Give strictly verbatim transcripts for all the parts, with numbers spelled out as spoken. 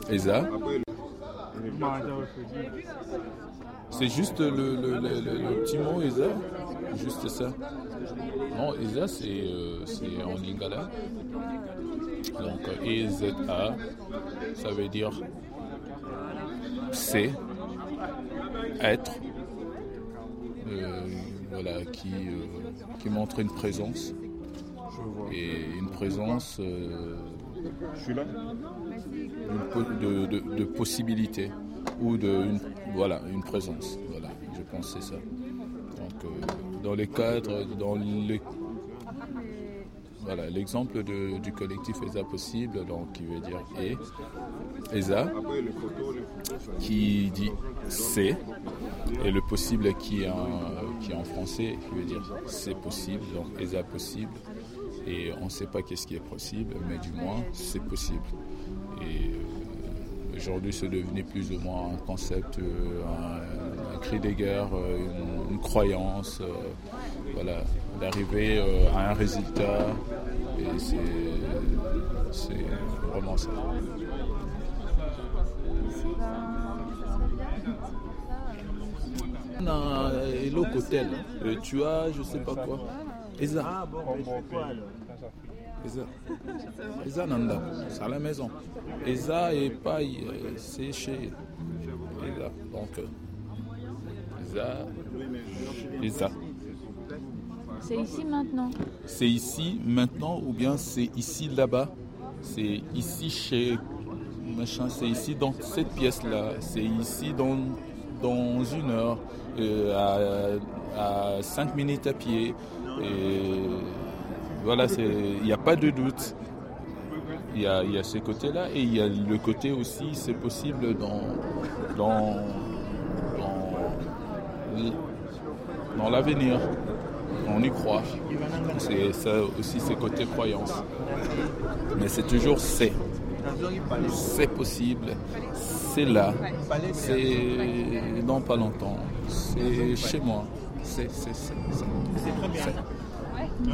ESA. C'est juste le, le, le, le, le petit mot ESA, juste ça. Non, ESA c'est, euh, c'est en lingala. Donc E Z A, ça veut dire c'est, être, euh, voilà, qui, euh, qui montre une présence. Et une présence euh, Je suis là. de, de, de possibilité ou de une, voilà, une présence. Voilà, je pense que c'est ça. Donc, euh, dans les cadres, dans les, voilà, l'exemple de, du collectif ESA Possible, donc qui veut dire et, ESA, qui dit c'est, et le possible qui est en, qui est en français, qui veut dire c'est possible, donc ESA Possible. Et on ne sait pas qu'est-ce qui est possible, mais du moins, c'est possible. Et euh, aujourd'hui, c'est devenu plus ou moins un concept, euh, un, un cri de guerre, euh, une, une croyance, euh, voilà, d'arriver euh, à un résultat. Et c'est, c'est vraiment ça. Non, et l'autre côté, là, tu as, je sais pas quoi. ESA. Ah bon, ESA. ESA Nanda, c'est à la maison. ESA et paille, c'est chez ESA. Donc, ESA. ESA. C'est ici maintenant. C'est ici maintenant ou bien c'est ici là-bas. C'est ici chez machin, c'est ici dans cette pièce-là. C'est ici dans, dans une heure, euh, à, à cinq minutes à pied. Et voilà, il n'y a pas de doute. Il y a, y a ce côté-là et il y a le côté aussi, c'est possible dans, dans, dans, dans l'avenir. On y croit. C'est ça aussi, c'est côté croyance. Mais c'est toujours c'est. C'est possible. C'est là. C'est dans pas longtemps. C'est chez moi. C'est, c'est, c'est, c'est. C'est très bien. C'est.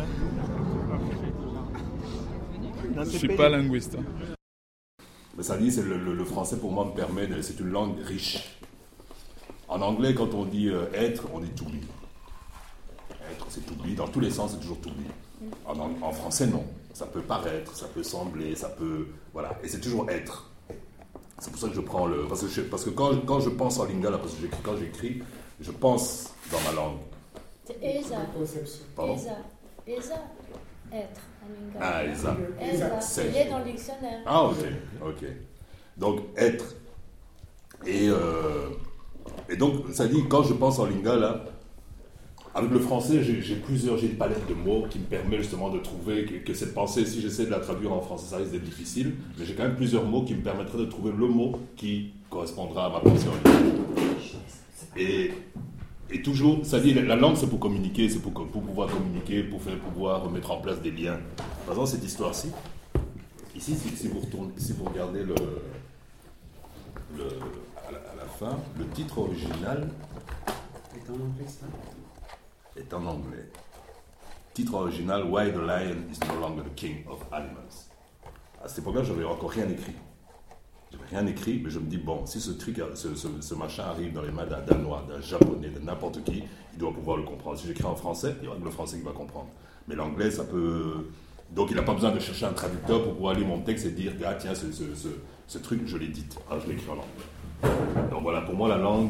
Je ne suis pas linguiste. Hein. Mais ça dit, c'est le, le, le français pour moi me permet de, c'est une langue riche. En anglais, quand on dit euh, être, on dit to be. Être, c'est to be. Dans tous les sens, c'est toujours to be. En, en français, non. Ça peut paraître, ça peut sembler, ça peut, voilà. Et c'est toujours être. C'est pour ça que je prends le, parce que, je, parce que quand, quand je pense en lingala, parce que j'écris, quand j'écris, je pense dans ma langue. C'est ESA. Pardon? ESA. ESA. Être. Ah, ESA. ESA. C'est. Il est dans le dictionnaire. Ah, ok, ok. Donc, être. Et, euh, et donc, ça dit, quand je pense en lingala, avec le français, j'ai, j'ai plusieurs, j'ai une palette de mots qui me permet justement de trouver que, que cette pensée, si j'essaie de la traduire en français, ça risque d'être difficile, mais j'ai quand même plusieurs mots qui me permettraient de trouver le mot qui correspondra à ma pensée en lingala. Et, et toujours, ça dit, la langue c'est pour communiquer, c'est pour, pour pouvoir communiquer, pour, faire, pour pouvoir mettre en place des liens. Par exemple, cette histoire-ci, ici, si, si, vous, retournez, si vous regardez le, le, à, la, à la fin, le titre original est en anglais, ça est en anglais. Titre original, Why the Lion is no longer the King of Animals. À cette époque-là, je n'avais encore rien écrit. Je n'avais rien écrit, mais je me dis, bon, si ce truc, ce, ce, ce machin arrive dans les mains d'un Danois, d'un Japonais, de n'importe qui, il doit pouvoir le comprendre. Si j'écris en français, il y aura que le français qui va comprendre. Mais l'anglais, ça peut... Donc il n'a pas besoin de chercher un traducteur pour pouvoir lire mon texte et dire, ah tiens, ce, ce, ce, ce truc, je l'ai dit. Ah, je l'ai écrit en anglais. Donc voilà, pour moi, la langue...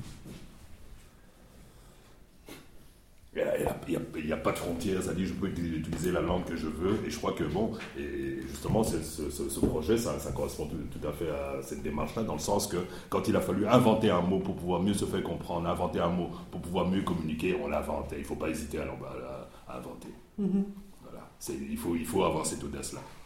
Il n'y a, a, a pas de frontières, c'est-à-dire je peux utiliser la langue que je veux, et je crois que bon, et justement ce, ce, ce projet, ça, ça correspond tout, tout à fait à cette démarche-là, dans le sens que quand il a fallu inventer un mot pour pouvoir mieux se faire comprendre, inventer un mot pour pouvoir mieux communiquer, on l'a inventé, il ne faut pas hésiter à, à, à inventer. Mm-hmm. Voilà. C'est, il, faut, il faut avoir cette audace-là.